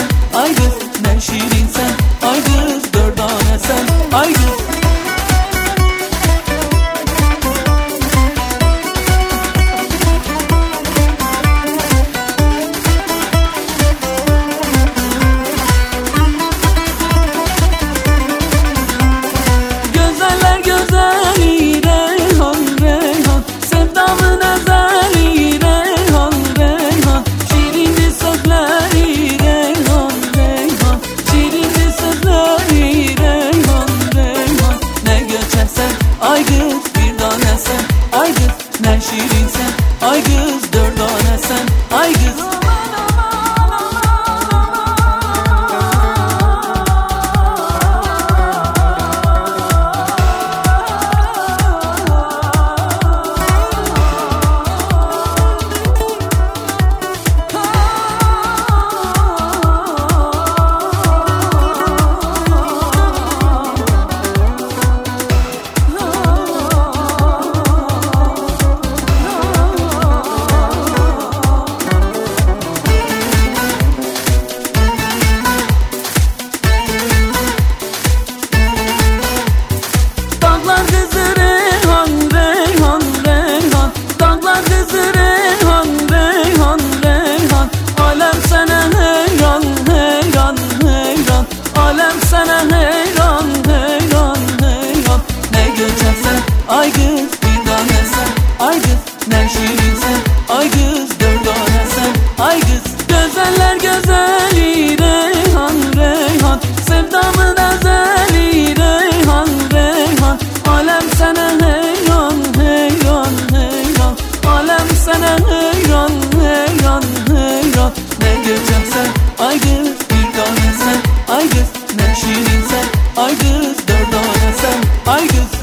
sen, ay kız ne şirin sen, ay kız dördane sen, ay kız. Ay kız bir tane sen, ay kız ne şirin sen, ay kız dördane sen, ay kız. Ay kız bir tane sen, ay kız ne şirin sen, ay kız dördane sen, ay kız. Gözeller gözeli Reyhan Reyhan, sevdamın ezeli Reyhan Reyhan. Alem sana heyran heyran heyran, alem sana heyran heyran heyran. Ne göreceksen ay kız bir tane sen, ay kız ne şirin sen, ay kız dördane sen, ay kız.